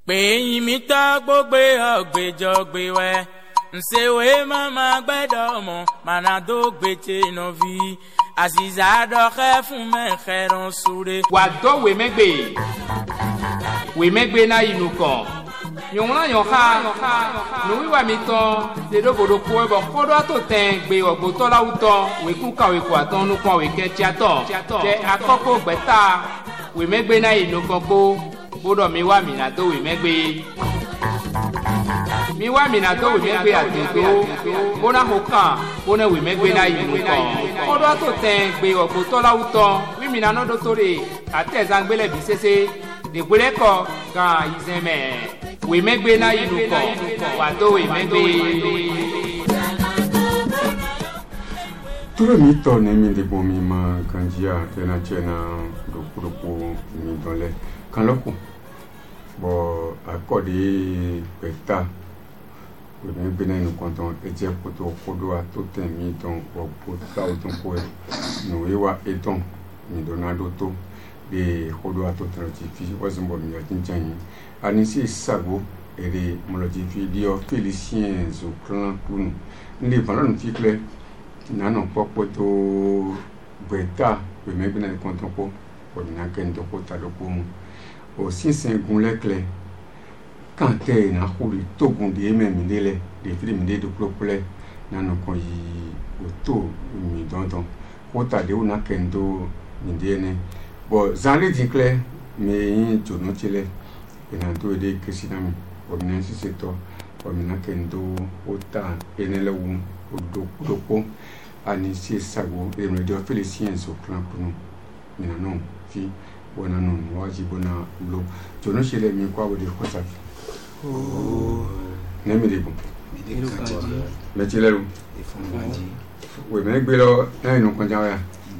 Pé imita gbogbo ọgbẹjọ gbé wẹ nsewe mama gbẹdọ mọ manado gbẹtẹ nọvi aziza dọkẹ fún mẹkẹrun sure. Wà dọ́ wèmẹ́gbẹ́ náà inú kan yòówùn yàn ká nùwíwà mi tán dédóbòdò kó ẹbọ kọ́dọ̀ tó tẹ̀ gbé ọ̀gbọ́tọ́láwù tán wèkú ká wèkú àtọ́ nùkọ́ wèkẹ́ tíátọ̀ tẹ akọ́kọ́ gbẹ́ta wèmẹ́gbẹ́ náà inú kan kó bódò mi wà mìíràn tó wèmẹ́gbẹ́ mi wà mìíràn tó wèmẹ́gbẹ́ àtẹ̀tò bóná kó kàn bóná wèmẹ́gbẹ́ náà inú kan kọ́dọ̀ tó tẹ̀ gbé ọ̀gbọ́tọ́láwù tán wímìíràn náà dótó rè àtẹ̀zángbélẹ̀ bí sẹ́sẹ́ dègbélé kọ gan ìzẹmẹ wèmẹgbẹ náà ìlú kọ wàtó wèmẹgbẹ. Turo mi tɔ ne mi de bɔ mi ma ganjia tena tiɛna dokodoko mi dɔn lɛ kan lɔ ko bɔn akɔde gbɛta wèmẹgbẹ náà ìlú kɔntɔn ɛdze koto kodo ato tɛ mi dɔn ɔgbɔ tawo tó ko yɛ nùwé wa etɔn mi dɔn ado to de kodo ato tɛrɛ ti fi wɔsi bɔ mi yati ntsɛn yi ani si sago ere mɔlɔti fi diɔ félicien zo klan kunu nde fana nu fi filɛ nana kpɔkpɔ to gbɛta wèmɛgbɛ náà kɔntɔn kpɔ wɔmina kɛ ŋdɔ kó ta do kó mu o sinsɛn gun lɛ klɛ kantɛ na kuli togun de emɛ mi de lɛ de fi mi de do kpɔkpɔ lɛ nanu kɔn yi o to mi dɔndɔn kó ta de o na kɛ ŋdɔ mi de yɛ bon zanli di klɛ mɛ yin jono ti lɛ ena do de kesi na mi wɔmina sise tɔ wɔmina kɛ ŋdɔ o ta ene lɛ wu o do kpɔ ani si sago emɛdiɔ félicien so klan kunu mina no fi bona no waji bona lo jono si lɛ mi kɔ awo de kɔsa ne mi de bon mɛ ti lɛ lo oui mɛ gbé lɔ n'a yi nu kɔnja wa ya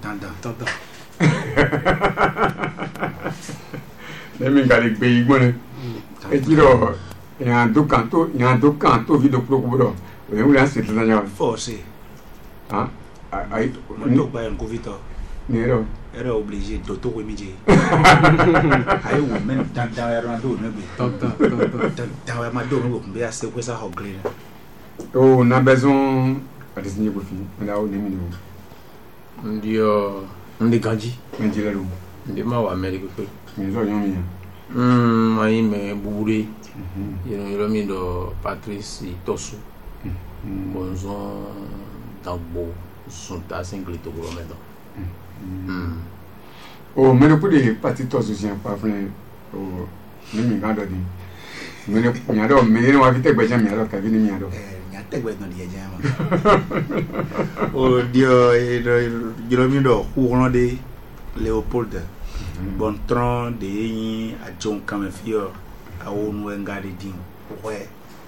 ne mi ka le gbé igbó ne eti lɔ yan do kan to vi do kúrò dɔ o ye wuli an sèta n'a ɲaga forcé ah ayi no ba yan ko vito ne yɛrɛ era obligé do to ko mi je ayi wo men dan era do ne be dan ma do no be ase ko sa ho green o na besoin a designer ko fi na o ne mi no ndio ndi ganji ndi la lu ndi ma wa America ko mi zo nyomi ya mai me bure yero mi do Patrice Tosu bonzo dagbo sunta single to go medo o me le pudi Patrice Tosu si pa fren o ni mi ga do di me le nya do me ni wa fi tegbe jam ya do ka vi ni nya do nya tegbe no di jam o dio yero mi do courant de Léopold Bontron de yin a John Camefio a onu engade din ouais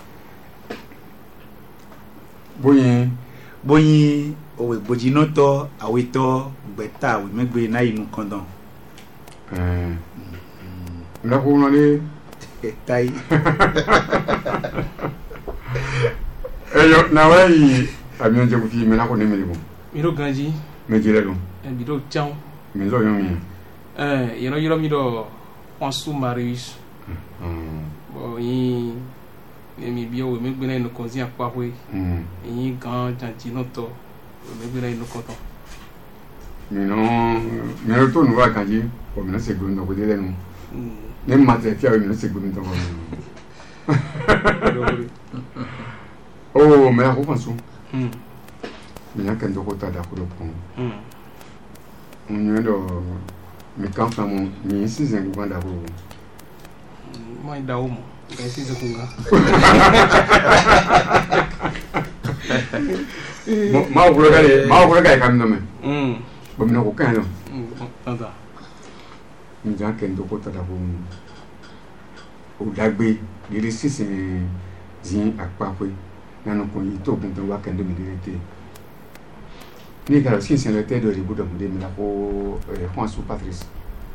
boyin o we bojinoto awito gbeta we megbe na inu kondon na ko no le tai eyo na wa yi ami onje ko fi me na ko ne me le bon Miro ganji me jire lo biro chão mi zo yomi yero mi do Juansu Marius bo yin mi bio we megbe na no konzi apa we yin gan janji no to we megbe na no koto mi no to no wa kanji o mi na se gbo no ko de lenu ne ma te fi a mi na se gbo mi to o me a ko fansu mi na kan do ko ta da ko do ko do mi kan famo mi season ko da ko mai da umo e season kunga ma ko ga kam no me bo mi no ko kan no tata mi jan ken do ko ta da ko o dagbe dire season zin akpape nanu ko yi to gun to wa ken do mi dire te ni ka si sen le te do ribu do de mi la ko Juansu Patrice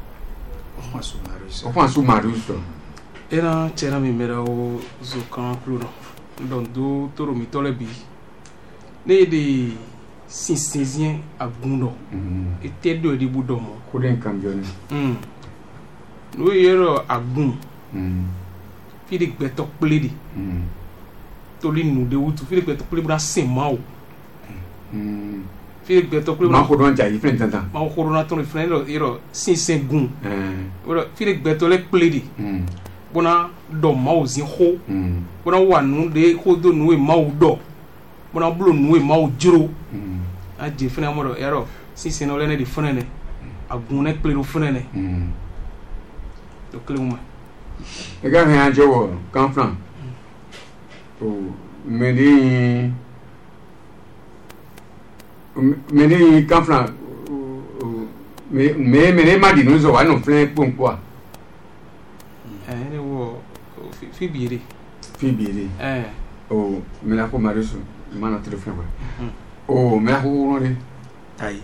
Juansu Marius era chera mi mera o zo kan pluro don do toro mi tole bi ne de sinsizien agundo e te do ribu do mo ko den kam joni no yero agun fi de gbɛtɔ kple de toli nu de wutu fi de gbɛtɔ kple bena se mawo fi de gbɛtɔ kple maa ko dɔn ja yi fɛn tantan mawo korona tɔn fɛnɛ yɔrɔ sinsin gun yɔrɔ fi de gbɛtɔ lɛ kple de bona dɔ mawo zi xo bona wa nu de ko do nu ye mawo dɔ bona bulo nu ye mawo dzro a je fɛnɛ amɔ dɔ yɔrɔ sinsin na lɛ ne de fɛnɛ nɛ a gun ne kple do fɛnɛ nɛ do kelen ma. e ka hɛn a jɛ wɔ kan filan mɛdi kan filan mɛdi ma di nu zɔ wa nu filɛ kpɔnkpɔ ne wo fi biire mɛla ko marisu mana tiri fɛn kɔ mɛla ko wɔrɔ de ayi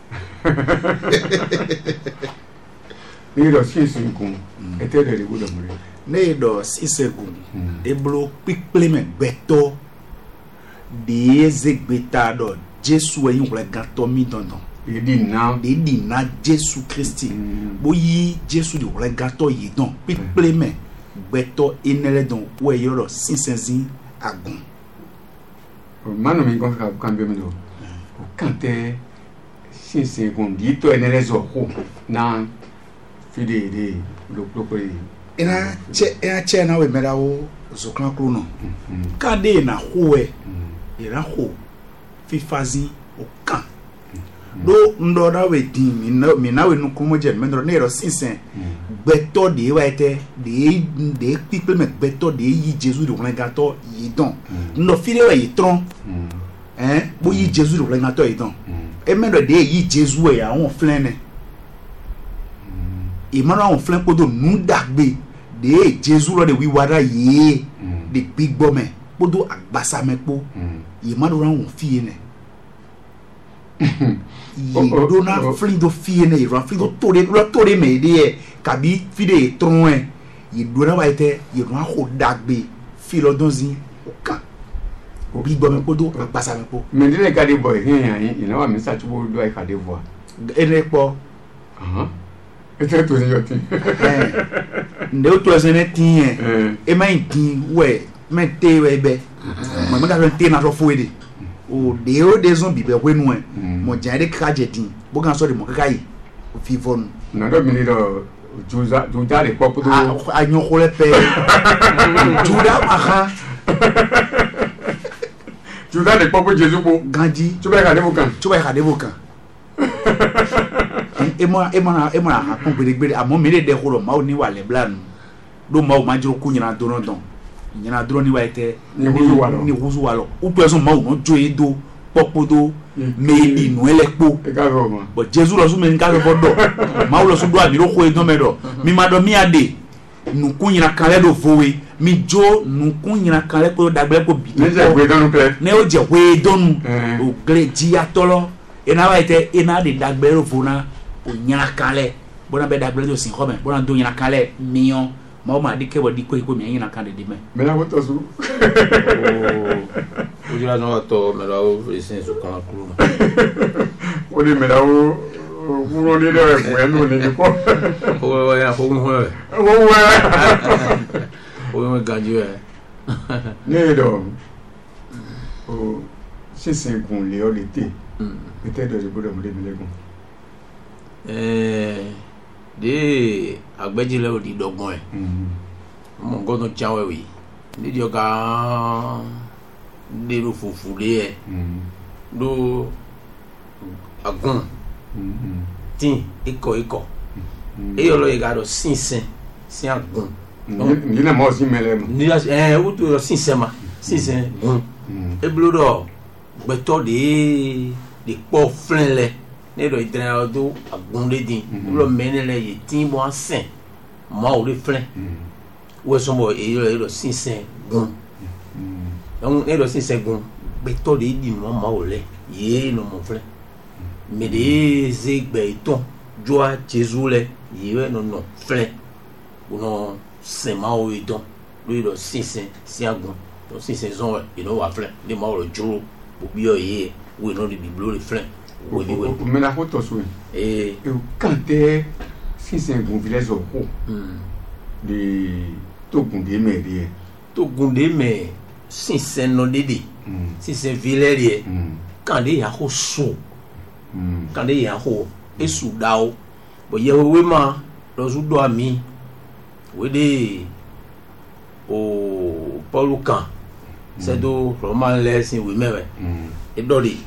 ne yɛrɛ sinsin kun e tɛ dɛ de ko dɔ mɔ de ne ye dɔ sisegun eblo kpikple me gbɛtɔ de ye zegbeta dɔ Jesu eyi wòle gãtɔ mi dɔndɔn de di na Jesu Kristi bo yi Jesu de wòle gãtɔ yi dɔn kpikple me gbɛtɔ enele dɔn wo eyi dɔ sisɛnzi agun. manu mi kɔn ka kan bɛ mi do o kan tɛ sinsin kun di tɔ enele zɔ ko na fi de loko ye. ena che na we mera wo zokran kru no ka de na ho era ho fifazi o kan do ndo da we din mi na we nu komo je me ndo ne ro sinsen gbeto de wa ete de people me gbeto de yi Jesus de won gato yi don ndo fire wa yi tron bo yi Jesus de won gato yi don e me ndo de yi Jesus e ya won flen ne imana on flen podo nu dagbe de Jesu lo de wiwara ye de big bome podo agbasa mepo imana ran on fie ne ye dona flen do fie ne ran flen do tore me de kabi fi de tron ye dona wa ite ye ran ho dagbe fi lo donzi okan big bome podo agbasa mepo me de ka de boy hin ina wa mi sa tubo do ai ka de voix ene po ete to yo tin nde o to ese ne tin e ma tin we me te we be mo me ka tin na so fo ede o de zon bi be we nu mo jan de ka je tin bo kan so de mo ka yi o fi fon na do mi ni do juza de pop do a nyo ko le pe juda aha juza de pop Jesu ko ganji tuba ka de bukan ema ha kon gbere amo mi de horo ma oni wa le blanu do ma o ma jiro ku nyina do don nyina do ni wa ete ni huzu walo o to so ma o no jo edo popodo me inu elepo e ka ro ma but Jesus lo so me nka bo do ma o lo so do ami ro ko edo me do mi ma do mi ade nu ku nyina kan le do vowe mi jo nu ku nyina kan le ko dagbe ko bi ne je we donu pe ne o je we donu o gre ji atolo ena wa ite ena de dagbe ro fona o nyana kale bona be dagbe do sin khome bona do nyana kale mion ma o ma di kebo di ko mi nyana kale de me la moto su o jira no to me la o ese su kan kru o di me la o kuro ni de we no ni ko o ya fo mo o me ganju ne do o sinsin kun le o le te peut-être de bodo mo de legun de agbejile o di dogbon mo gono chawe wi ni di oga de ro fufu le do agun tin iko e yo lo e ga do sinsin sin agun ni na mo si mele mo ni o to sinsin ma sinsin gun e blodo gbeto de po flenle ne do idra do agunde din lo menele ye tin bo ansen ma o le flen wo so mo e lo sinsin gun donc ne do sinsin gun gbeto de di mo ma o le ye no mo flen me de zegbe iton joa Jesu le ye no flen no se ma o idon lo sinsin si agun do sinsin zon e no wa flen de ma o lo juro obi o ye we no the biblo refrain we me la ko to so quand sinsin gun village o ko de to gunde me de to gunde me sinsen no dede sinsen vilerie kan de ya ho so kan de ya ho esu dao bo ye we ma lo su do ami we de o polukan c'est do roman lesson we mewe e do di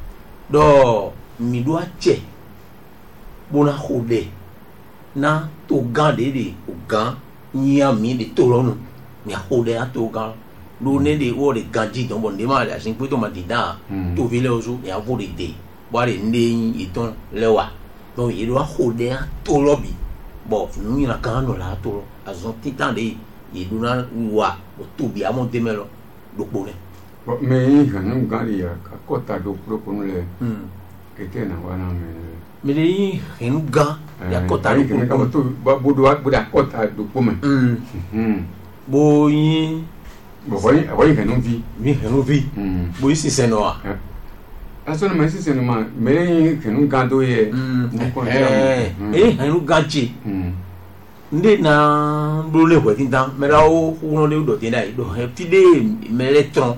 do mi do ache bona hode na to gande de o gan nya mi de to ronu mi hode a to gan lo ne de wo de ganji don bon de ma la sin pe to ma di da to vile ozo ya vo de wa de ne iton lewa donc il doit hode a to lobi bon nu ina kan no la to azon titan de iduna wa o to bi amon de melo do pone me hanu gari ya ka kota do propon le ketena wana me le henu ga ya kota do ke ka to bodo kota do pome bo yin bo voy hanu vi mi henu vi bo isi senoa aso no me isi senoma me le henu ga do ye henu gachi nde na brole ho tinta mera o uno le do tinda do fide meletron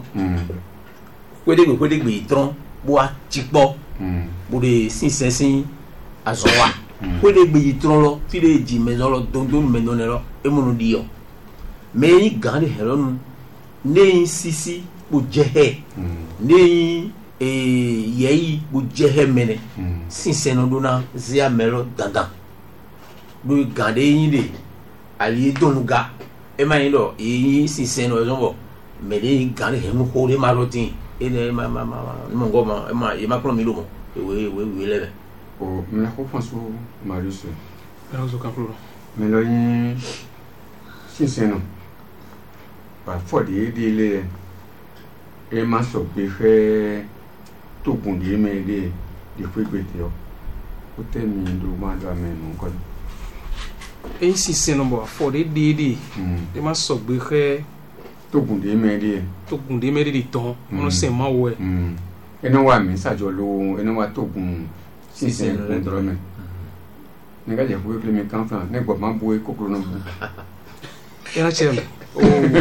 kwede gbe tron bo a tipo bo de sinsensin azowa kwede gbe tron lo fide ji mezo lo dondon menone lo e munu dio me yi gande helonu ne sisi bo jehe ne yeyi bo jehe mene sinsen do na zia melo dandan do gande yin de ali donuga e ma yin do yin sinsen no zonbo me de gande he mu hore marotin e ne ma mo ngoma e ma klo mi lo mo we lebe o me la ko fanso Marius pero zo kaplo me lo yin sinsen no ba for de le e ma so pe fe to gunde me de fe pe ti o te mi do ma da me no ko esi senombo for de dede e ma so gbe khe to gunde me de ton no se ma we eno wa mi sajo lo eno wa to gun sisen le drome ne ga je ku le mi kan fa ne gbo ma bu e kokoro no bu era chem o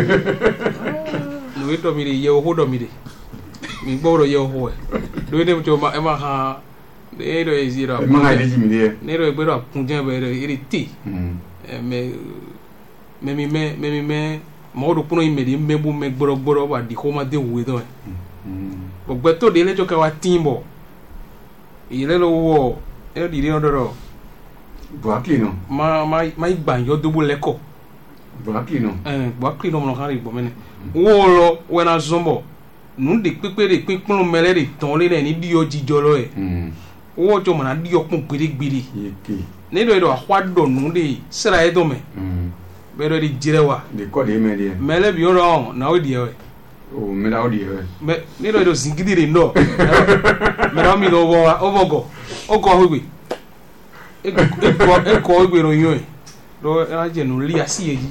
no to mi de ye ho do mi de mi gbo ro ye ho do de mo ma e ma ha de do e zira ma ga de mi de ne ro e gbe ro kunje be ro iri ti me mo do puno imedi mebu me gboro wa di ko ma de we do bo gbe to de le jo ka wa timbo ile lo wo e di ri odoro Buaki no ma igba yo double leko Buaki no Buaki no mo kan ri gbo mene wo lo we na zombo nu de pepe de pinpun mele de ton le ni di yo jijo lo e wo jo mo na di yo kun gbiri ne do ahwa do nu de sra e do me bero di jirewa de ko de me de mele bi oro na odi e o me la odi e me ne do zingidire ndo me ra mi do wo obogo ogo hugbe eko igbe ro yo e do era je nu li asi eji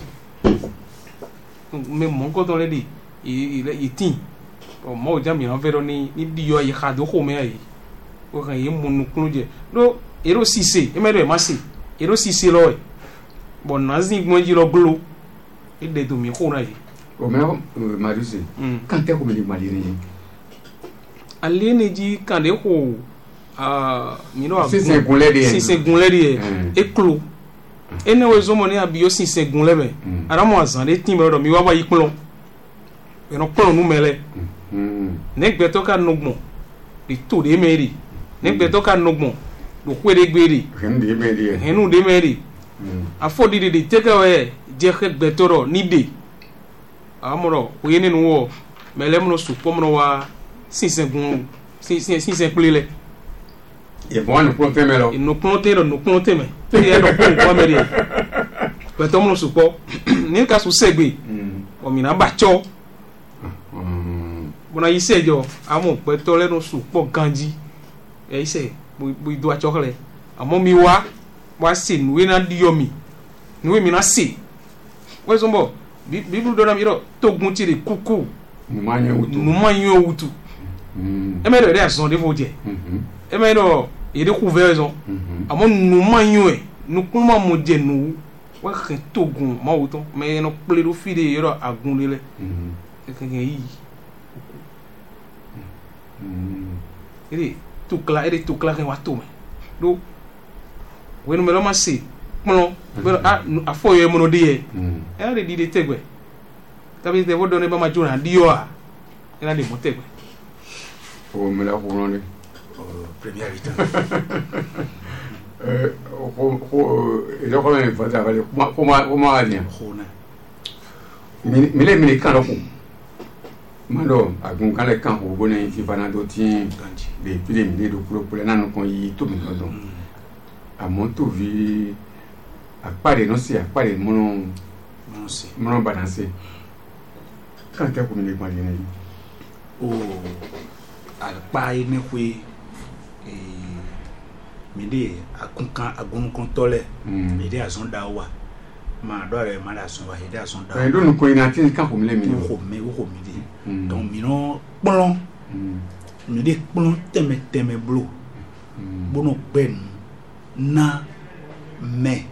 me mo ko to le di itin o mo ja mi ran vero ni di yo yi khado ko me ayi o kan yi munu kunje do ero sise e me do e ma se ero sise lo e bon nazi gmonji lo glo e de do mi khona yi o me Marius kan te ko me di malire alene ji kan de ko mi no sise gunle de e klo ene we zo mo ni abi yo sise gunle be ara mo azan de tin me do mi wa ba yi klo e no klo nu mele ne gbe to ka nugbon di to de meri ne gbe to ka nugbon do kwere gberi henu de meri afodi de take away je gbe toro ni de amoro we ni nu wo mele mo su pomro wa sise plele e bon no ponte melo no ponte me e no pon meri pe to mo su po ni ka su segbe o mi na ba cho bona ise jo amo pe to le no su po ganji e ise bu do a chokole amo mi wa se nuwe na diyomi nuwe mi na se we zombo bibu do na mi ro to gun ti re kuku nu ma yan wutu e me do re ason de fo je e me do ire ku ve zo amo nu ma yan e nu kun ma mo je nu wa khen togun ma wo ton me no ple do fi de yoro agun le e khen yi ere to kla khen wa to me do we no me lo ma se pon be a fo ye mo no de e re di de tegbe tabi te vodo ne ba ma jona dio a ina de mo tegbe o me la ko non première vita il ko ne fa ta vale kuma ani khona mele kan ko mando agun kan le kan ko bone fi fana do tin de pile mi do pro na no kon yi to mi do amon to vi apare no si apare mono balance kan te ko mi le kwani ni o al pai ne kwe mede agun kan tole mede azon da wa ma do re ma da son wa hede azon da do no ko ina tin kan ko mi le mi ko mede donc mi no plon mede plon teme blo bono ben na me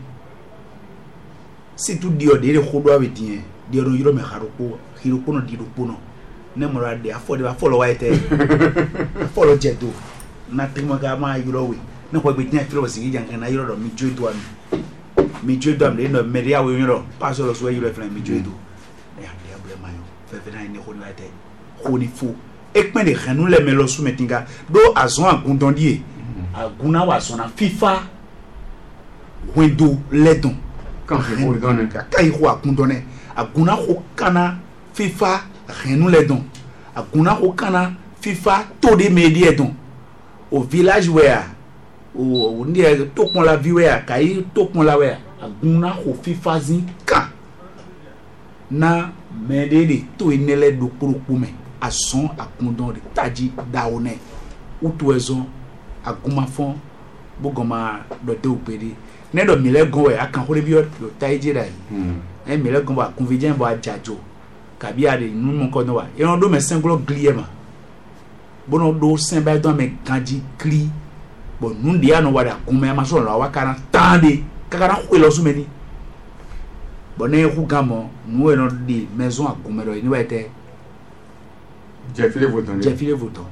si tu dio de re khodo ave din dio no yiro me hiroko no dio pono ne mo ra de afọ de ba follow wa ete follow jedo na timo ga ma yiro we na ko gbe tin filo si jan kan na yiro do mi jodo am le no me ria we yiro paso lo so yiro fla mi jodo e ande able mayo fe na ni ko ni ete ko ni fo e pen de khanu le me lo su metinga do azon agundon die aguna wa sona FIFA window ledon kan se ko don ka yi ko agundon aguna ko kana FIFA khanu ledon aguna ko kana FIFA to de media don au village where o ndi to pon la vie where kai to pon la where aguna ko FIFA zin kan na medede to inele do poropo me ason akundon de taji daone utuezo aguma fon bogoma do de opere ne do mile gon e akan hore bi o taji dai e mile gon ba convenient ba jajo kabi ade nu mo ko no wa e on do me singlo gliema bono do sen ba do me kanji kli bon nu dia no wada kuma ma so la wa kana tande kakara ko lo su meni boné ku gamo nu e no di maison aguma do ni wete Jeffile voton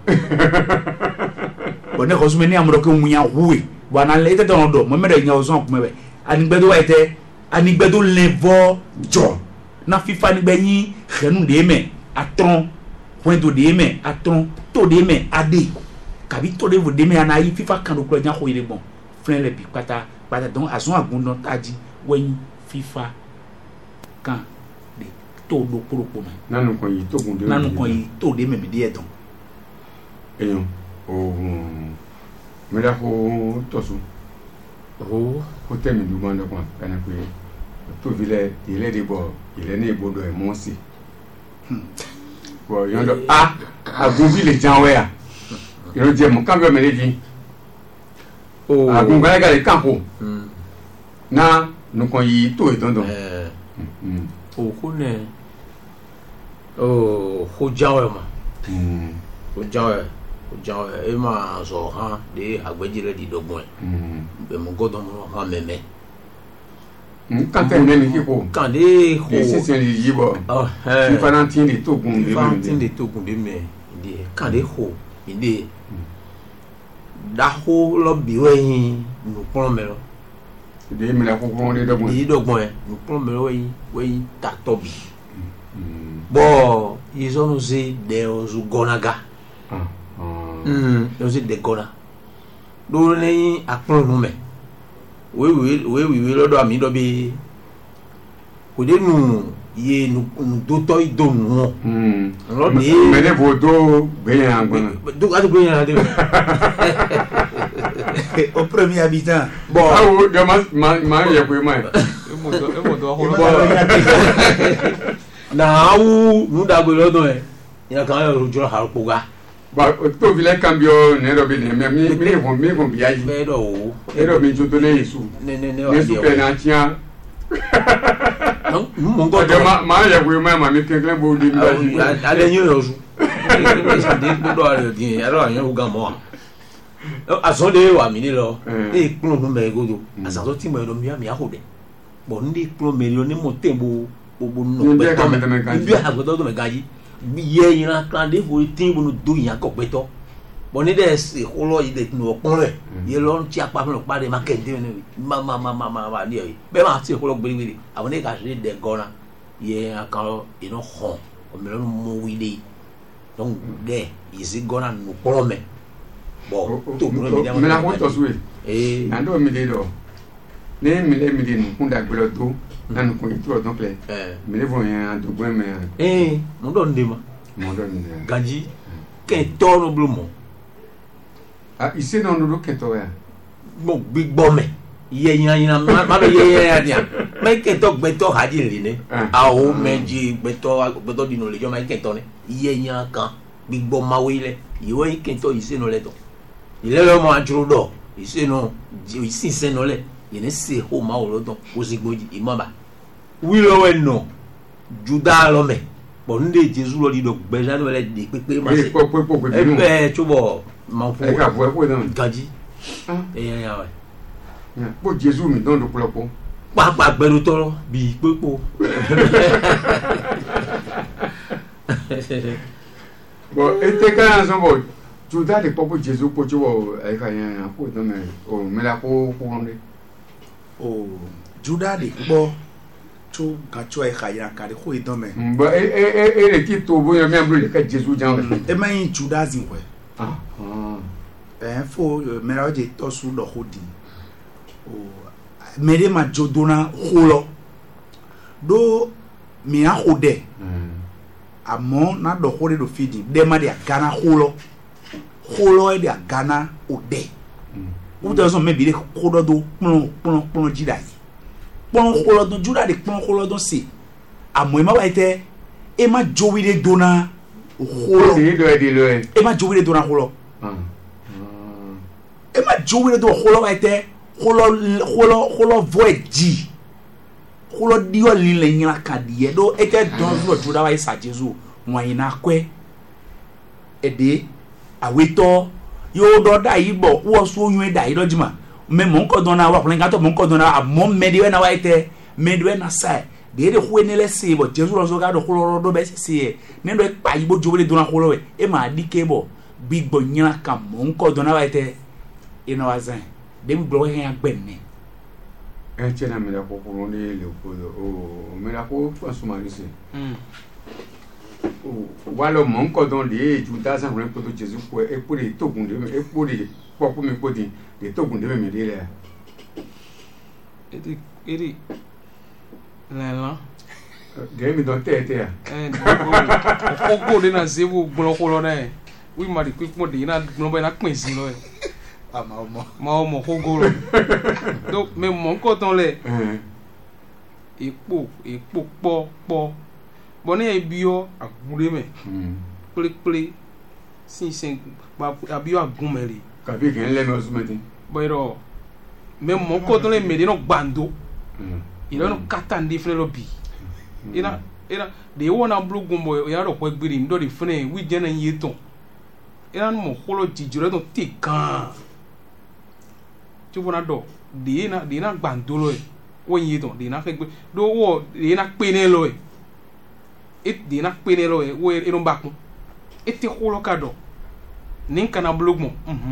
boné ko su meni amro ko munya huwe wana le te don do mo me de nya ozon kuma be anigbedo wete anigbedo levo jo na FIFA ni gbeyin khenu de me atron point de me atron to de me ade kabi to de vo de me anayi FIFA kan do klo jan ko ire bon flen le bi pata donc azon agundon taji wen FIFA kan de to do poropo me nanu kon yi to de me de edon eyon o me la ko tosu o ko temi du manda kwa kana ko to vile ile de bo ile ne bodo e monsi bo yondo agun vile janwe ya yo je mo kan be me leji o agun gala le campo na no kon yi to edondo o ko ne o ho jawe ma o jawe e ma so ha de agbejire di dogun be mo godon mo ha meme quand elle n'est ni ko quand de ho c'est c'est li bo ni fanantin de togun de me de quand de ho ide da ho lo bi we nu pon me lo de me la ko de dogun nu pon me we ta tobi bo izo no se de ozu gonaga no se de gona do ni apon nu me we lodo ami do bi ko de nu ye nu do to ido nu lo ni me ne vodo ben angbon do adu ben adu au premier habitant bon awo de ma ye ko mai e mo do holo na awu nu da gbe lodo e ya kan yo jo ha ko ga ba to vile cambio ne do bi ne mi ko bi ayi be do o e do mi jodo le Yesu ne su pe na tia non mo ngo de ma ye ko mai mi kenklen bo di mi ale nyo yo su de do ale di aro yan o ga mo aso de wa mi ni lo e kun nu me godo aso ti mo do mi a ho de bon ndi pro melio ni mo tembo bo no Ni beto be ka me ganji. bi ha beto me ganji ye yin kan de fo timbo no do yan ko beto bon ni de se holo yi de no pon re ye lo ti apa me lo pa de ma ke de ni ma ni yi be ma ti holo gbiri àwọn ne ka se de gona ye akan ino hon o me lo mo wi de donc de isi gona no polo me bon to mo me la ko to suwe na do mi de do ne mi le no kunda gbelo do na no ko itu donc le mi le vont en do gwen me mo do ndema mo do ni ganji ke to no blumo ah ici non no ke to ya mo gbigbo me ye yan ma be ye yan dia me ke to gbe to haji le ne a o meji gbe to di no le jo ma ke to ne ye yan kan gbigbo ma we le iwo ke to ise no le to ile lo mo ajuru do ise no isi se no le ye ne se ho ma o lo to o si gboji imaba wi lo we no juda lo me bo nde Jesu lo di do gbe ja no le de pepe ma se e chubo ma fu e ka fu e ko don gaji ya we po Jesu mi don do plopo papa gbẹ̀rù tọrọ bí pépò. Bon ete ka so bo juda de popo Jesu po chuo e ka yan ko don me o me la ko nde o juda de po to ka cho e ka yan ka de ko idon me ba le ti to bo yan me ambro le ka Jesu jan e ma yin juda zin we fo me ra je to su do hodi o mere ma jodona holo do mi a hode amo na do hode do fidi de ma de gana holo e de gana ode o do so me bi de hodo do pon jidai pon holo do juda de pon holo do se amo e ma wa te e ma jowi de dona holo e ma jowi de dona holo e ma jowi de do holo wa te holo voeji holo dio lile nyina kadie do ete don zo juda wa isa Jesu wanyina kwe ede aweto yo do da yibo wo so yun da yido jima me mo nko don na wa kulen to mo nko don na mo mediwe na wa ite mediwe na sai de hu ne le se bo Jesu lo so ga do holo do be se ne do pa yibo jobele don na holo we e ma dike bo bigbo nyina ka mo nko don na wa ite ina wa zan de mi blo hen agbenne e chena me la ko ko ni le ko o me la ko asuma rise o walo mon ko don de juda san ko to Jesu ko e po de togun de e po de popo mi po de togun de me de le eri la de mi don te ya ko de na zebu gbolo ko lo na wi ma de quick mo de na gbolo ba na pin si lo ma ko goro donc me mon ko ton le epo po boni e bio agure me ple si sen ba abio agun me ri ka bi ken le me o sumeti boiro me mon ko ton le me de no gbando il no kata ndi fle lo bi ina de wona blogun boy ya ro ko gbiri ndo de fne wi je na yeton ina mo holo jijure to ti kan tu bona do de na gbandolo e won yeton de na fegbe do wo de na pene lo e de na pene lo e wo e no bakun e ti holo ka do nin kana blogun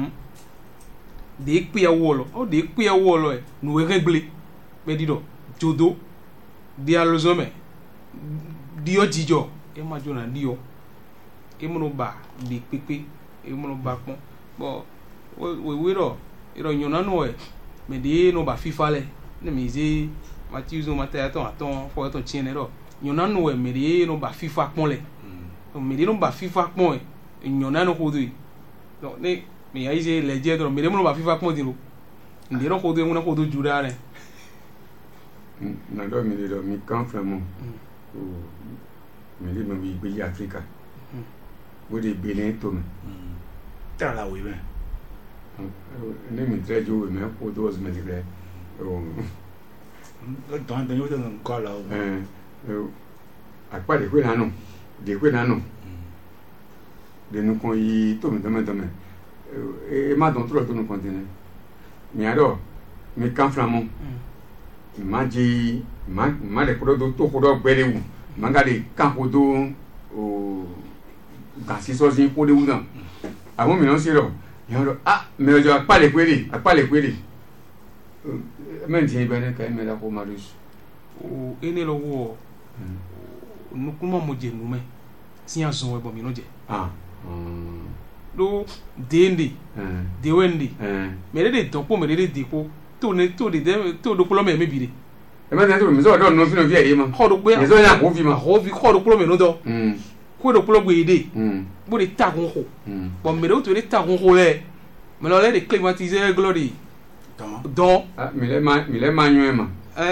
de pe ya wo lo o de pe ya wo lo e no we regle be di do jodo di alozome dio jijo e ma jona dio e mo no ba di pepe e mo no ba pon bo we ro iro nyona no e me de no ba fifa le ne mi ze ma ti uzo ma ta ton fo to chine ro nyona no e me de no ba fifa pon le me de no ba fifa pon e nyona no ko do donc ne me ya ize le je do me de mo no ba fifa pon di ro ndi ro ko do mo na ko do jura re na do mi de do mi kan vraiment mais les membres de l'Afrique, vous avez bien tourné. T'as la oui, les membres de Dieu, mais pour d'autres membres de encore là. À quoi des non, de nous qu'on y tourne demain. Et ma dans tout le continent. Mais alors, mais quand flamand, maji ma de kodo do to kodo gbere wu manga de kan kodo o gasi so sin ko de wu na àwọn mi no se ro yan ro me ojo apale kwere men ti be ne ka me da ko marus o ene lo wo nukuma mo je nume si azon e bo mi no je lo dende de wende me de topo me de dipo to do polo me bire e ma de to mi so do no fi no fi e ma ho do pe mi so ya ko fi ma ho fi ko do polo me no do ko do polo gbe de bo de ta gon ho bo me do to de ta gon ho le me lo le de climatiser glory don mi le ma nyu e ma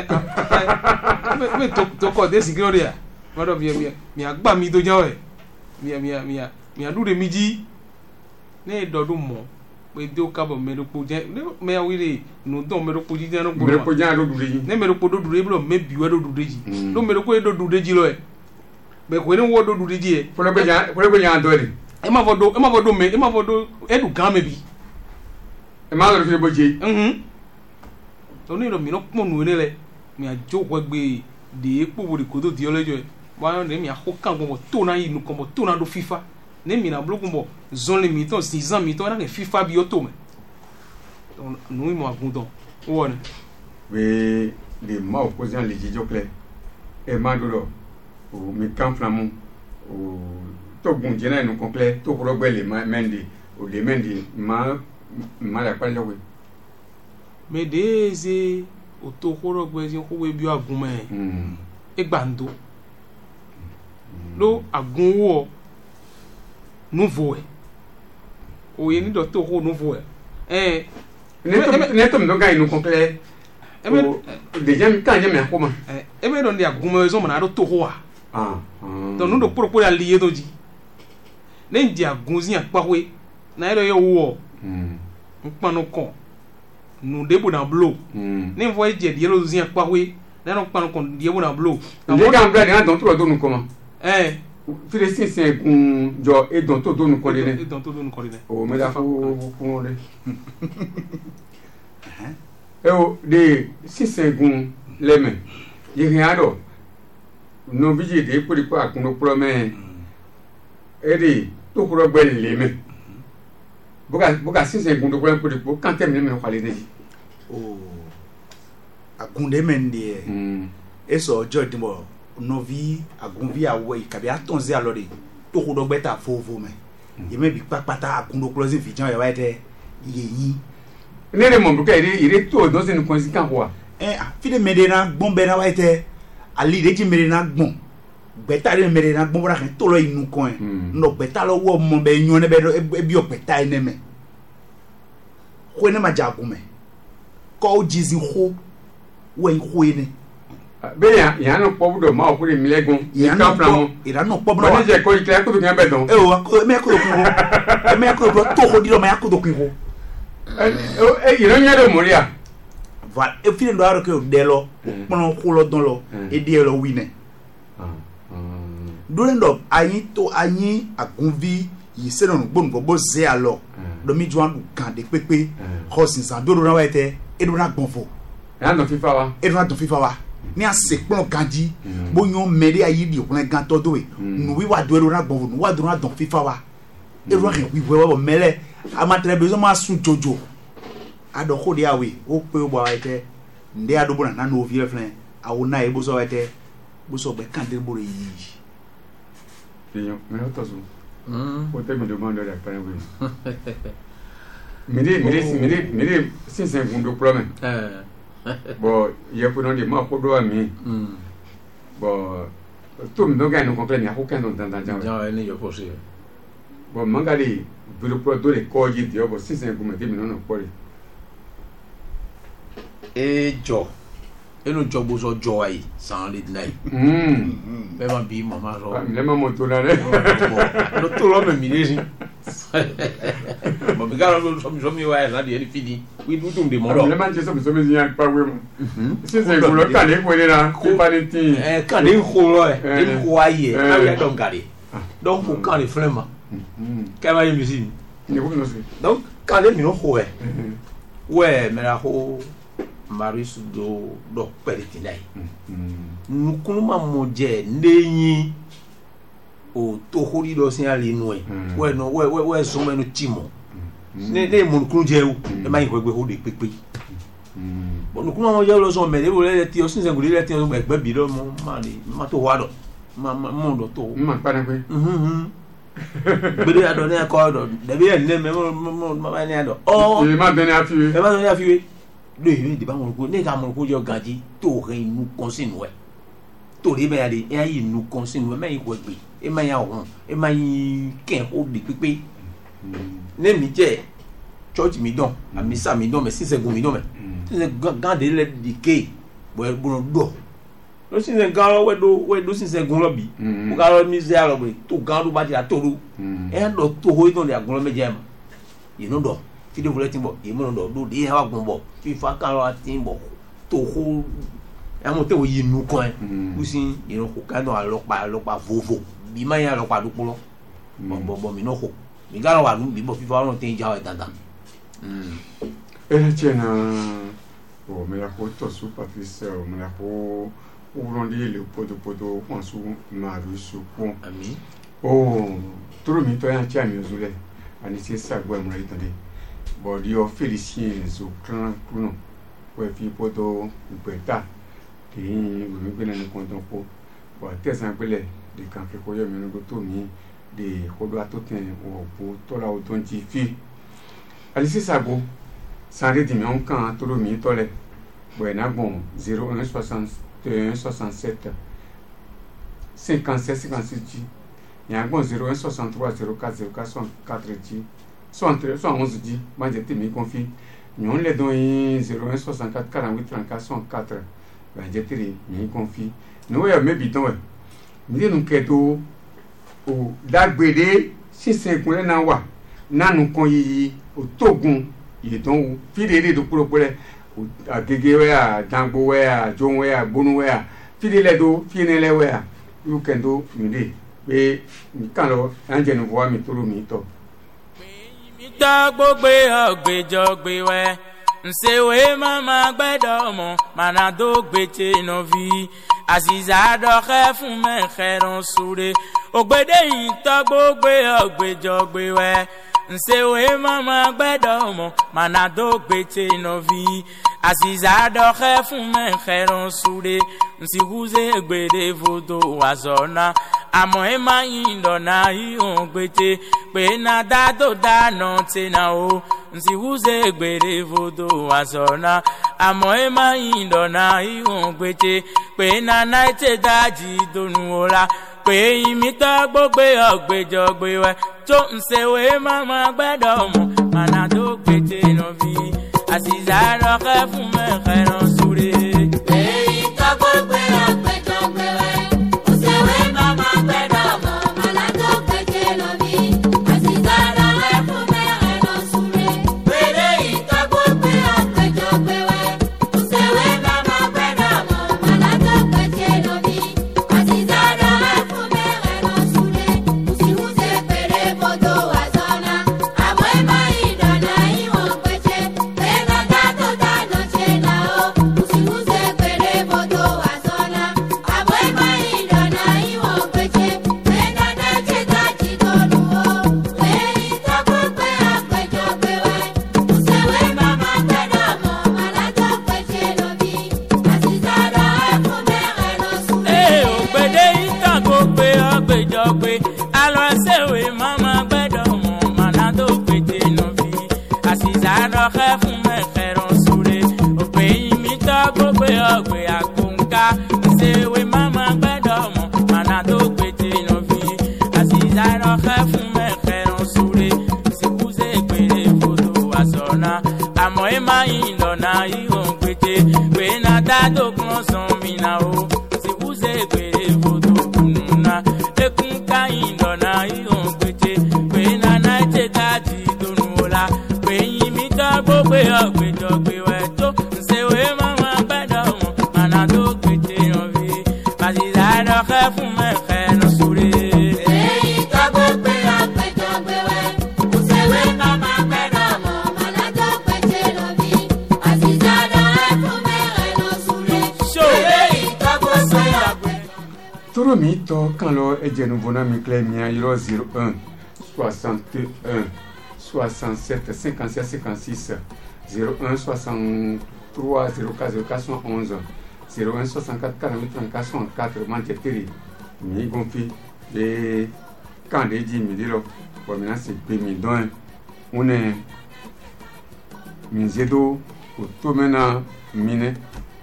me to ko de si glory a ma do mi agba mi do jan e mi adu de mi ji ne do do mo pe do ka bo me do po je me awire no don me do po ji jan no me do po jan do dude ji ne me do po do dude blo me biwe do dude ji do me do ko do dude ji lo e be ko ni wo do dude ji e fo le pe jan do ni e ma vo do e du gan me bi e ma do fi bo ji to ni ro mi no pon nu ne le mi a jo ko gbe de epo bo de ko do di olejo e wa ne mi a ko kan go to na yi nu ko mo to na do FIFA ne mi na bloku bo zone limite 6 ans mi to na ke FIFA bi o to me nous ils m'ont abondant ouais we les ma opposition les jijo clair e ma do o mi kan flamu o to gun je na no complet to ko gbe le mendi o le mendi ma la pa lewe me deze o to ko gbe je ko we bi agun me e gbando lo agun wo nouveau o ye ni do to ko nouveau ne to ndo ga inu complet déjà mi kan je me akoma e me don dia agun zo na do to ho a donc nous do propos la lié do ji ne ndi agun zin apawe na ero ye wo npa no kon nu debo na blow ne vo je die lo zin apawe na no pa no kon die bo na blow le ga mbra na don to do nu comment file sinsin kun jọ edon tó dónú kọ́lé ní o mẹ́ta fún rẹ̀ ẹ o de sinsin kun lẹ́mẹ̀ yìí àdọ̀ no bíjì de pòlípò àkúnlò pọ́lọ́mẹ́ ẹ de tó kúrọ́ gbẹ́ lẹ́mẹ̀ bóka sinsin kun tó kúrọ́ pòlípò kàntẹ́ mi lẹ́mẹ̀ kọ́lé ní. àkúndé mẹ́ndé ẹ sọ ọjọ́ ìdìbò novi agunvi awe kabi atonze alore to ko do gbeta fofo me ye me bi papata akundo closing fijan ya waite yeyin ne le mo buka ire to don se nu conséquent quoi fi de medena gbon be na waite ali de ji medena gbon gbeta de medena gbon bra kan to lo inu kon no gbeta lo wo mo be nyon ne be bi opeta ene me ko ne ma jagun me ko jizi ho we ho ene be ya no po do ma o ko mi legun ya no po ira no po bro wa ni je ko ikle ko do kan be don me ko do to ko di lo ma ko do kin ho ira nya do moria va e fi ndo aro ko de lo pon ko lo don lo e di lo wine do ndo ayin to ayin agunvi yi se no gbon ko bo ze alo do mi juan kan de pepe ko sin san do ro wa ite e do na gbon fo ya no FIFA wa e do na to FIFA wa ni asekpon kanji boyon mere ayi di okun gan to do e nu wi wa do ero na gbon nu wa do na don FIFA wa ero re wi we wa mele amatere bezo ma sun jojo ado ko dia we o pe o ba ite nde ado bona na no vie flen awu na e bo so ite bo so be kan de bo yi yo me no to so o te me demande la para we mire sin segundo problème bon il faut non dire moi pour doit mi bon tout me donne un complet il y a aucun dans ja ni yo possible bon mangali bureau pro do le ko yi dio bon si c'est comme dit non pour e jo eno jo bo so jo ai san le dinai be ma bi mama ro le mama to na le no to lo me mi lezi mo bi ga ro so mi wa na di fini we do tum de mo ro le man je so mi yan pa we mo si c'est ko lo kan le ko le na ko pa ni tin kan le ko lo e ko aye na ya don gari donc ko kan le flema ka ba mi si ni ko no si donc kan le mi no ko e we me la ko Marius do peritinai nukuma moje ndenyi o to hori do sin ali nu e we so menu timo ne mo kunu je u e ma yin ko gbe ho de pepe bo nukuma mo je lo so me de wo le ti o sin se guri le ti o gbe bi do mo ma to wa do mo do to ma pa na pe gbede ado ne ko do de bi en ne me mo ma ne ado o e ma bene afiwe le yé de ba mo ko ne ka mo ko jo ganji to re nu konsin we to ri be ya de e yi nu konsin we me yi ko gbe e ma ya ohun e ma yi ken o de pepe ne mi je church mi don amisa mi don me si se gun mi don me si se gan de le dike bo no do lo si se gan we do si se gun lo bi o ga lo mi se aro be to gan do ba ti atoru e do to ho don de agun lo meje ma you know do ti de vole timbo e mo do do de ha gun bo fi fa kan lo timbo to ho e mo te wo yi nu kan usin you know ko kan do alopa vovo bi ma ya alopa dupo bo mi no ho mi ga wa nu bi bo fi fa ron tin ja o dada ela tiena o me la foto superficial o me la ko urondi le podo kwansu Marius ko ami o toro mi to ya cha mi ozule ani se sagbo mo ri tande body of félicien zo clan kuno we fi podo upeta ti mi gbe na konton ko bo tesan pele de kan ke ko yo mi no to mi de kodo atoten o po to la o ton ti fi ali se sagbo sanre di mi on kan toro mi to le bo na bon 0167 57 il y a un bon 0163 04 04 64 10 71 10 moi j'étais mis confié nous les dons 0164 48 34 64 ben j'étais mis confié nous y a mes bidons nous nous keto o dagbede sise kun na wa nanu kon yi o togun yi don fidele do propole o agege we a dangbo we a jon we a gbonu we a fidele do finele we a you can do mi pe nkan lo anje nu bo mi toro mi to mi ta gbogbe ogbejo gbe we nsewe mama gbedo mo mana do gbete no vi aziza do khe fun me kheron sure ogbede yin to gbogbe ogbejo gbe we nsewe mama gbedo mo mana do gbete no vi aziza do khe fun me kheron sure nsi huze gbede vodo wazona amo e mayin do na yi on gbete pe na da do da no te na o nsi huze gbede vodo wazona amo e mayin do na yi on gbete pe na na te daji donu ola pe imi to gbogbe ogbejo gbe we to nsewe mama gbedo mo mana do gbete no vi asiza ro khe fun me kheron sure pe to gbogbe ogbejo gbe we nsewe mama gbedo mo mana do gbete no vi asiza ro khe fun me kheron sure pe to gbogbe ogbejo gbe we nsewe mama gbedo mo mana do gbete no vi asiza ro khe fun me kheron sure usi uze pere bodo wazona amo e mai dona I won gbete pe na da to da no che na o usi uze pere bodo wazona amo e mai dona I won gbete pe na da che da ji donu o pe to gbogbe ogbejo gbe we usewe mama gbedo mo mana do gbete no bi asiza ro fun me kheron sure ogbede ita gbogbe ogbejo gbe alo sewe mama gbedo mo mana do gbete no bi asiza ro fun me kheron sure ope mi to gbogbe ogbe akunka sewe mama gbedo mo mana do gbete no bi asiza ro fun me kheron sure sikuze gbere fodo asona amo e mayin do na I won gbete pe na da do gbon son mi na o sikuze gbere fodo kununa ekun kayin do na I won gbete pe na na te daji donu ola pe yin mi to gbogbe ogbejo gbe we to nsewe mama gbedo mo mana do gbete no vi asiza ro fun me kheron sure to gbogbe ogbejo gbe we nsewe mama gbedo mo mana do gbete no vi asiza ro fun numéro mi to kan lo eje nu bona mi clé mi 01 61 67 57 56 01 63 04 411 01 64 48 404 manjeteri mi gonfi de kan de ji mi dilo bo mi na se pe mi don une mi zedo o to mena mine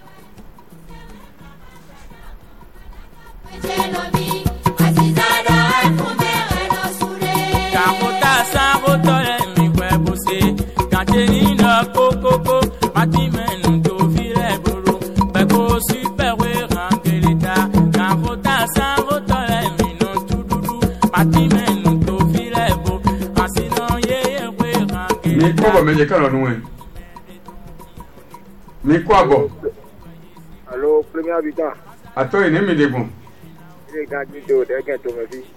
Kakota sangotole mi kwe bose Kanteni na kokoko Mati menu to vile bolo Beko super we rangelita Kakota sangotole mi no tududu Mati menu to vile bo Asino ye we rangelita mi ko bo meje kan lo nu e mi ko abo Allô, premier habitant. ato ene mi degun Il est grand du dos, de to me fi.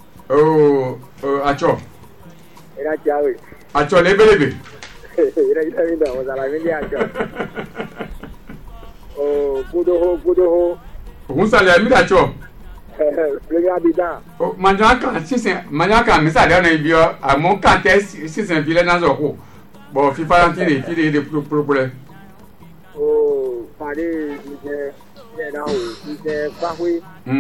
acho Il a tiawe. acho lebelebe Il a mis dans la ville à tiawe. Oh, Kudoho. òun sàlẹ̀ àmì àjọ Premier habitant. manyaka mi sàlẹ̀ ọ̀nà ibi ọ àmọ́ kàtẹ́ sísìn ìfilẹ̀ náà sọ̀kù bọ̀ fífa tí lè fi lè púrúpúrẹ́. Oh, Paris, il est là où il est paré.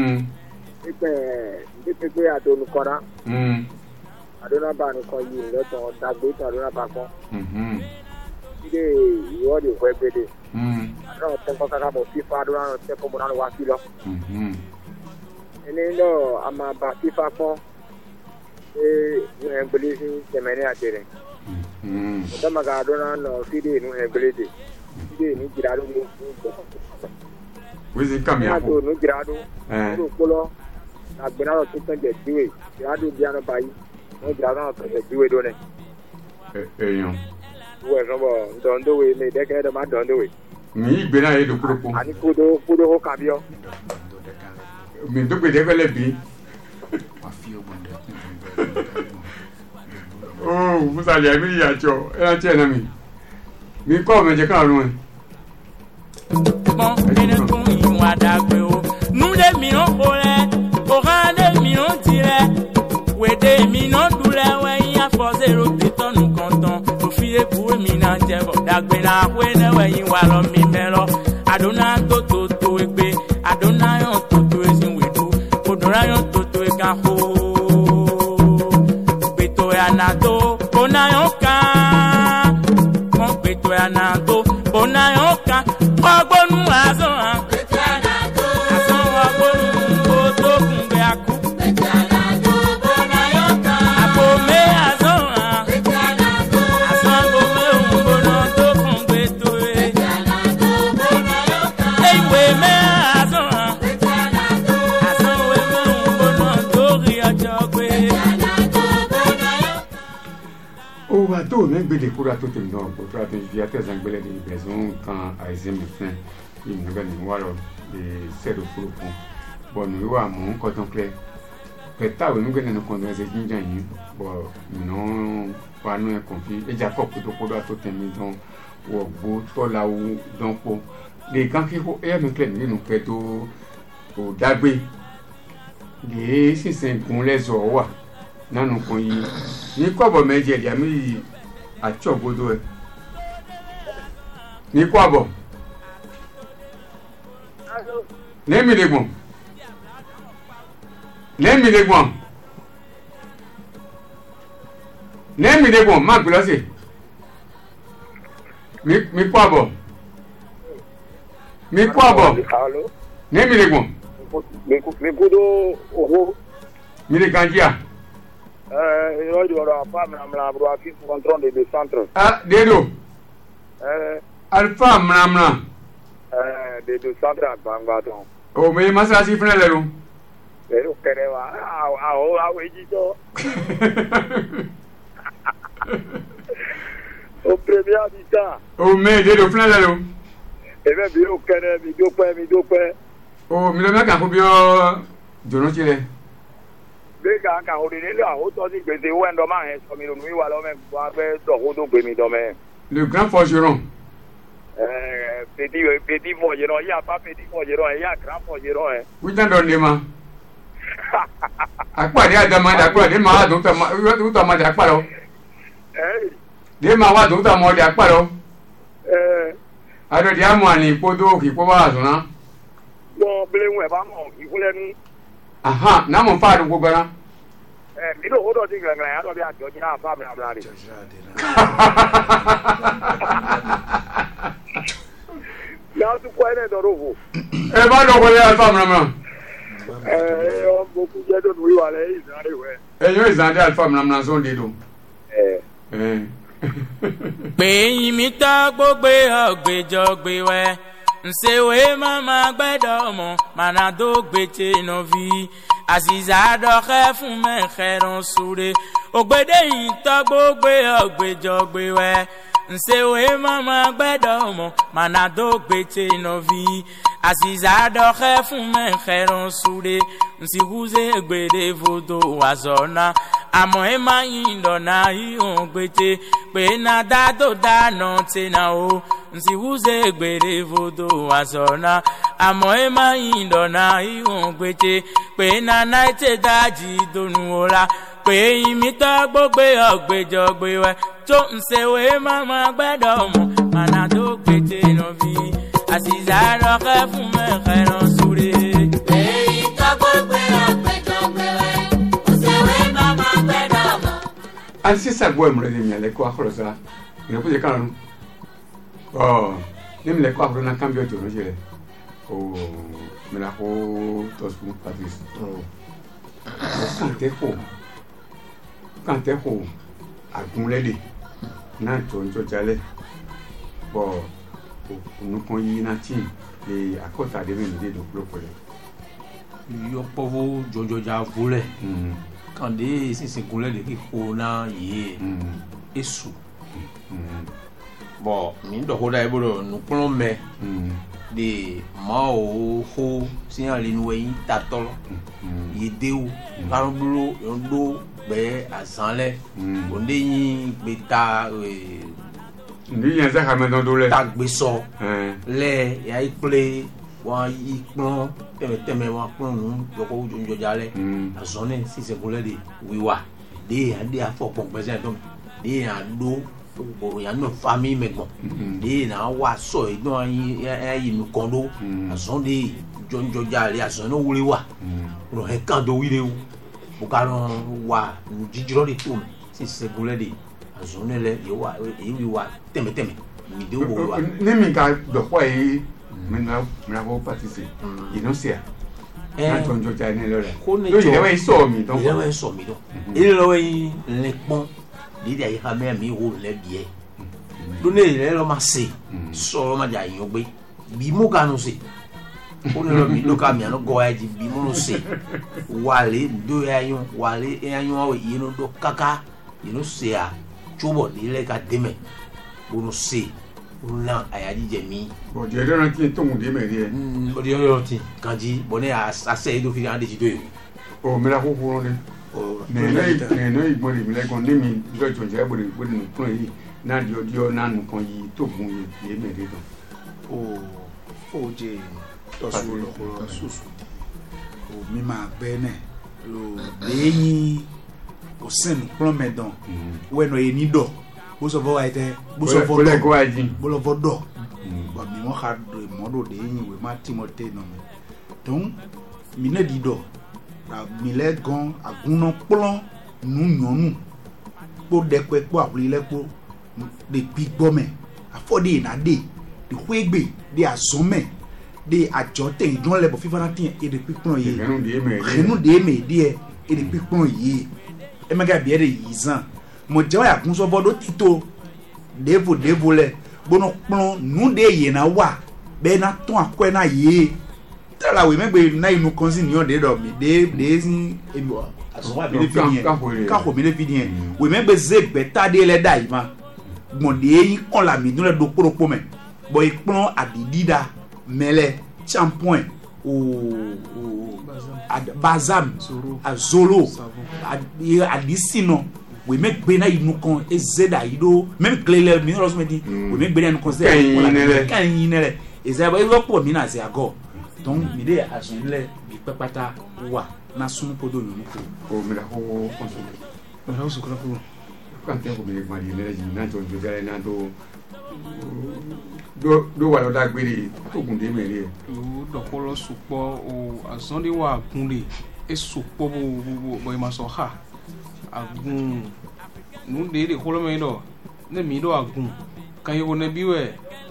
Pípẹ́ àdónukọ́ra àdónàbà nìkan yìí lọ́tọ̀ dàgbé tó àdónàbà kan ilé ìwọ́de ìwọ́ ẹgbẹ́dẹ àdónà tẹ́kọ̀ kára mọ̀ fífa àdónà tẹ́kọ̀ mọ̀ náà wá sí lọ. ẹni náà a máa bá fífa pọ́n ṣé ìwọ̀n ẹgbẹ́lẹ́ sí tẹ̀mẹ́ní àjẹrẹ̀ ọ̀dọ́màgà àdónà náà fídé inú ẹgbẹ́lẹ́ dè fídé inú jìrà ló mú fún ìgbà. wíṣí kàmí àpò inú jìrà ló ń kólọ́ agbẹnarọ tó tẹ̀jẹ̀ díwè ìyáàdó bí àná báyìí wọ́n jẹ́ àwọn tẹ̀jẹ̀ díwè dóni. èèyàn. wọ́n ẹ̀sán bọ̀ ǹdọ̀ǹdọ̀wé ní ìdẹ́kẹ́ ẹ̀dọ̀ máa dọ̀ǹdọ̀wé. mi ìgbé náà yé lókùrúkú. àní kódó ó kàbíọ́. mi tó gbèdé fẹ́lẹ̀ bí. ó musalẹ̀ àmì ìyàjọ ẹ̀ ẹ́ tiẹ̀ náà mi kọ́ ọ̀mọ̀ ẹ̀jẹ̀ kan àrùn ẹ̀. Bon, une couille, moi d'accord. Nous les minons pour les, au rang des minons tirés. Ouais, des minons douleurs, ouais, il y a forcé le piton, nous comptons. Au filet pour les minons, tiens, bon, d'agbena, ouais, ouais, il va l'homme, il met l'eau. Adona, toto, toto, et bé, Adona, yon, toto, et sin, oui, tout. Odora, yon, toto, et gaho. Beto, et anato, ona, yon, ka. Mon beto, et anato, ona, yon, ka. Ọgbọ́nú azọ́ hàn. Azọ́ ọgbọ́nú kótó kùnbẹ́ akú. Àpòmé azọ́ hàn. Azọ́ gbòmé òǹgbóná tó kùnbẹ́ tó e. Ìwé mẹ́ azọ́ hàn. Azọ́ wẹ́mẹ́ òǹgbóná tó rí ọjọ́ gbé. ó wá tó o mẹ́gbẹ̀dẹ̀ kóra tó tẹ̀lé náà kó tó a tó fi atẹ́sán gbẹ́lẹ́ de ìbẹ̀sùn kan àìsàn mi fún ìmúgbẹ́ ní wà lọ de sẹ́ẹ̀dù kúrò fún bọ̀ nù wà mú kọ́tán kílẹ̀ pẹ̀tà òun nígbẹ́ nínú kọ́ńtà ẹsẹ̀ jíjà yìí bọ̀ mìíràn wà nù ẹ̀ kàn fi ẹja kọ́ kó tó kó tó tẹ̀lé dán wọ̀ gbó tọ́la wo dán pọ̀ lè kàn kí ẹ̀yà mi kílẹ̀ nínú kẹ́ tó o dágbé lè sísìn gun lẹ́sọ̀ wà nanu kan yi ní kọ́bọ̀ méjì ẹ̀dí àmì àti ọ̀gbọ́dọ̀ ẹ̀ ní kọ́bọ̀ lẹ́mìlẹ́gbọ̀n má gbé lọ́sẹ̀ mi kọ́bọ̀ lẹ́mìlẹ́gbọ̀n mi kódó owó. mi lè kan jíà. Il y aura pas un contrôle des centres. Ah, Dedo. Alpha Mramra. Des deux centres à Bangadon. Oh, mais ma sœur, c'est frère, là. Mais au Kéréwa, oui, dis au premier habitant. Oh, mais Dedo, frère, là. Et même, il y a au Kéré, il y a oh, mais le mec a coupé de notre chile. Bega ka odele la o to si gbese wo ndo ma en so mi nu wa lo me wa be do ho do gbe mi do me. Le grand forgeron. Petit forgeron, il y a pas petit forgeron, il y a grand forgeron. Oui, dans le déma. Akpade adama da akpade ma do ta ma da akparo. De ma wa do ta mo da akparo. Ado di amu ani podo ki po wa so na. Bo bele we ba mo ki kule nu. Aha, na mo fa do gbogbo na. Mi do odo ti glan ya do bi ajo ni afa bla bla ri. Ya tu ko ene do rovo. E ba do ko le afa mra. O mo ku je do wi wa le izan re we. E yo izan de alfa mra so de do. Pé mi tá gbogbo ọ̀gbẹ́jọ̀gbẹ́ wẹ́ nsewe mama gbẹ́dọ̀ mọ̀ manado gbẹ́tẹ̀ nọ́vi àṣìṣà dọ̀kẹ́ fún mẹ́kẹ́rán súre ògbẹ́dẹ́ yìí tá gbogbo ọ̀gbẹ́jọ̀gbẹ́ wẹ́ nsewe mama gbẹ́dọ̀ mọ̀ manado gbẹ́tẹ̀ nọ́vi àṣìṣà dọ̀kẹ́ fún mẹ́kẹ́rán súre nsìkúzé gbẹ́dẹ́ fòdò wàzọ̀nà àmọ́ ẹ máa yin dọ̀nà ihun gbẹ́tẹ̀ pé na dado dáná tena o nsìkúzé gbẹ́dẹ́ fòdò wàzọ̀nà àmọ́ ẹ máa yin dọ̀nà ihun gbẹ́tẹ̀ pé na náìtẹ̀ dájì dónú ọ̀la pé ìmítọ́ gbogbo ọ̀gbẹ́jọ̀gbẹ́ wẹ̀ tó ń ṣèwé máma gbẹ́dọ̀ mọ̀ mànà tó gbẹ́tẹ̀ náà fi àṣìṣà lọ́kẹ́ fún mẹ́kẹ́rán súre. pé ìtọ́ gbogbo ọ̀gbẹ́jọ̀gbẹ́ wẹ̀ ń ṣèwé máma gbẹ́dọ̀ mọ̀. Asisa gbo emre de mi le ko akorosa. Ni ko je kan ni mi le ko akoro na cambio to no jere. Me la ko to su patis. Kante ko agunle de na to njo jale. Bo nu kon yi na team le akota de mi de do propole. Yo povo jojoja vole. Kande si gule de ki kona ye esu. Bon, mi do hoda e bolo nu plon me de ma o ho si an le nu yin tatolo. Ye deu karoblo yondo be azanle. Onde yin be ta Ndi yan za ka me don do le. Ta gbe so. Le ya iple wa ikpon teme wa kpon nu loko jojo jale azone si se gole de wiwa de ade afo pon pese don de ado o ya no famille megbon de na wa so idon ayi nu kondo azone jojo jale azone wure wa ro he kan do wire o o ka ron wa nu jijiro de to si se gole de azone le yo wa wiwa teme mi de o wa ni mi ka do po yi Mena ko patisi. Ino sia. Na tonjo ja ni lo re. Lo je we so mi don. Le we so mi don. Ile lo we le pon. Li dia yi ha me mi wo le bie. Lo ne le lo ma se. So lo ma ja yin ogbe. Bi mo ka no se. O ne lo mi lo ka mi ano go aji bi mo no se. Wale do ya yun, wale e yun o yi no do kaka. You know se a chubo li le ka deme. O no se. Una ayaji jemi bo je ran ti to mun de me ri o de yo ti kanji bo ne ase do fi ande ti do o mi la ko furo ne o ne igbo ri mi le kon ni mi do to je bo ni kun yi na dio na nu kon yi to gun yi me ri do o je to su lo ko susu o mi ma gbe ne lo leyin o sen plan medon we no eni do bo so fo aite bo so fo le ko aji bo lo fo do ba mi mo ha do mo do de yin we ma Timothée no me donc mi ne di do na mi le gan agunna plon nu nyonu po de pe po awuli le po de pigbo me afode na de huegbe de azome de ajote idon le bo fifa na tin e de pipon ye renu de me de e de pipon ye e ma ga bi e de yizan mo je wa kun so bodo tito devo le bono plon nu de ye na wa be na ton akwe na ye tala we megbe na inu konsin yo de do mi de sin e mi wa aso bi le fini ka ho mi le fini we megbe ze beta de le dai ma gbon de yin on la mi dun le do poropo me bo ipon adidida mele shampoing o bazam azolo adisino we make bena inu kon ezeda ido même glele mi ro so medi we make bena inu kon ze kan yin nele ezeba e lopo mi na ze ago donc mi de asunle bi pepata wa na sunu podo no ko o me la ko konso Mira o sukura ko. kan te ko me mari ne ji na jo jo gare na do wa lo da gbere to gun de mere O dopolo supo o azonde wa gunle e supo bo e maso ha. Agun nu de holo me do ne mi do agun kan yo ne biwe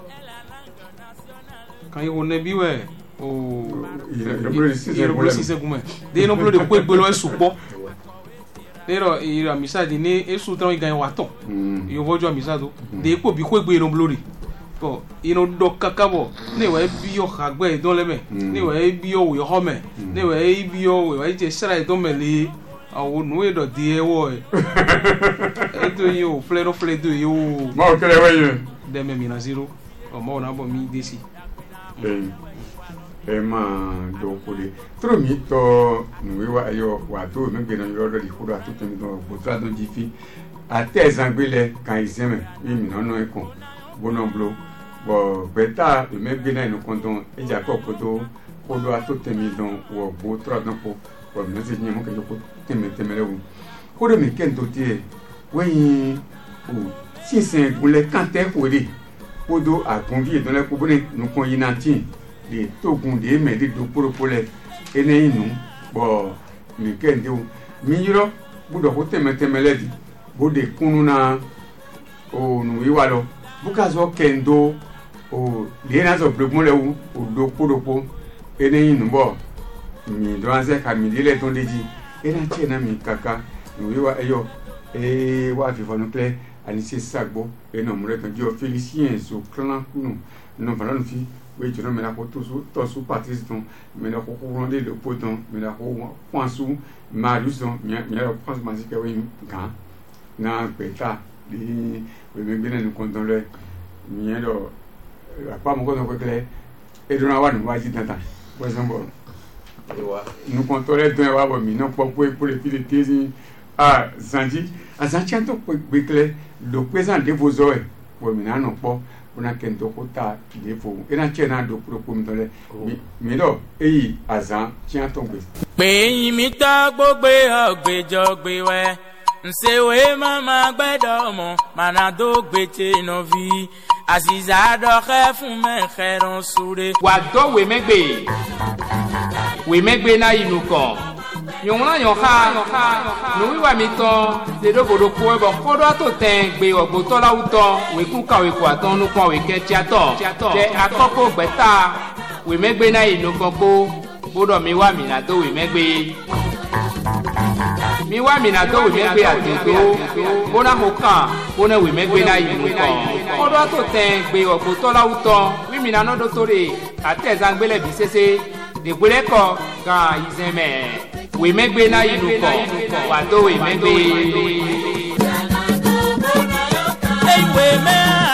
o il si se gume de no blo de ko gbelo e supo Nero ira misadi ne esu tran igan waton yo bojo misado de ko bi ko gbe no blori to ino do kakabo ne wa bi yo khagbe don leme ne wa bi yo we home ne wa bi yo we wa je sra do mele awo nu e do de ewo e to yo flero fledo yo ma kele we de me mina zero o mo na bo mi desi ma do ko de tro mi to nu wa yo wa to me gbe na yo do di ko da to temi do bo tra do jifi ate zangbele kan iseme mi no no e kon bono blo bo beta me gbe na no konton e ja ko do ato temi don wo bo tra do ko bo me se ni mo ke ko temi le wu ko de mi ken to tie we o si se gule kan te ko de ko do atungi don le ko bo no kon yin antin de togun de me de do poropole ene inu bo mi kende o mi yiro budo ko temeteme di bo de kunu na o nu yiwa lo buka zo kendo o de na zo problem le o do poropo ene inu bo mi do anse ka mi dile ton deji ena che na mi kaka nu yiwa eyo wa fi fonu ple ani se sagbo eno mure kan jo felicien so clan kunu no balon fi oui tu me la ko to su patrice ton me la ko ronder le poton me la ko poinsu marius ton me la pense magique oui kan na peta di we me bien nous content le mi do la pas mon ko clair et do na wa nous va ji tata par exemple nous content le don wa bo mi no po pour les filles tezi zanji azanchi to ko clair le présent de vos oreilles bo mi na no po una kento kota defo ina chena do pro komdole mi do eyi azan tian tongbe pé mi ta gbogbe ogbejo gbewe nsewe mama gbedo mo manado gbete no vi aziza do khe fun me kheron sure wa do we megbe na inuko yonra yon ha no wi wa mi ton de do bodo ko e bo kodo to ten gbe ogbo to la uto we ku ka we ku aton nu kon we ke tiato je akoko gbeta we megbe na inuko ko bodo mi wa mi na do we megbe adodo bona hoka bona we megbe na inuko kodo to ten gbe ogbo to la uto wi mi na no do tore atezan gbele bi sese de gbele ko ga izeme we megbe na inuko wa do we megbe hey we me